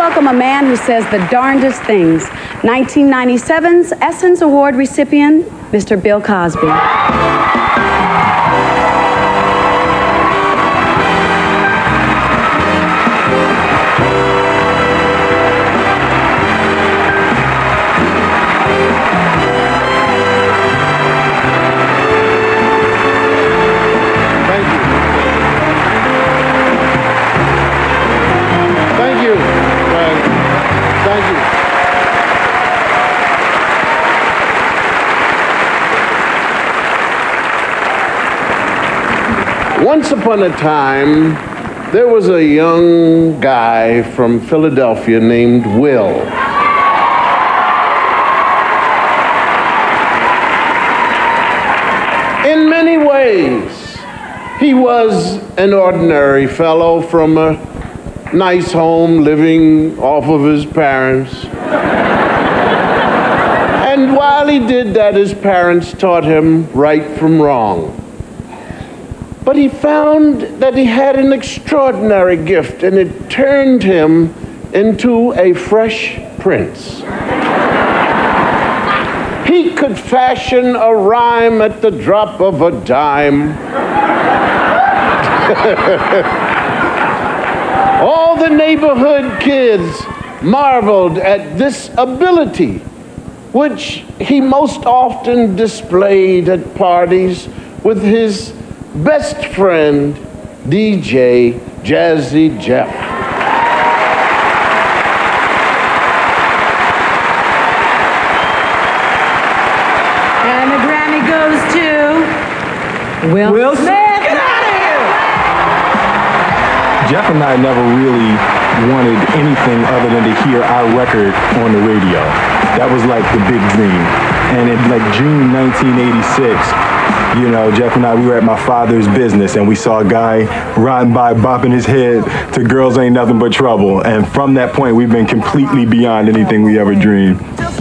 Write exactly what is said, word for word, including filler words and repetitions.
welcome a man who says the darndest things. nineteen ninety-seven's Essence Award recipient, Mister Bill Cosby. Once upon a time, there was a young guy from Philadelphia named Will. In many ways, he was an ordinary fellow from a nice home living off of his parents. And while he did that, his parents taught him right from wrong. But he found that he had an extraordinary gift, and it turned him into a fresh prince. He could fashion a rhyme at the drop of a dime. All the neighborhood kids marveled at this ability, which he most often displayed at parties with his best friend, D J Jazzy Jeff. And the Grammy goes to Will, Will Smith. Get out of here! Jeff and I never really wanted anything other than to hear our record on the radio. That was like the big dream. And in like June nineteen eighty-six, you know, Jeff and I, we were at my father's business, and we saw a guy riding by, bopping his head to Girls Ain't Nothing But Trouble. And from that point, we've been completely beyond anything we ever dreamed.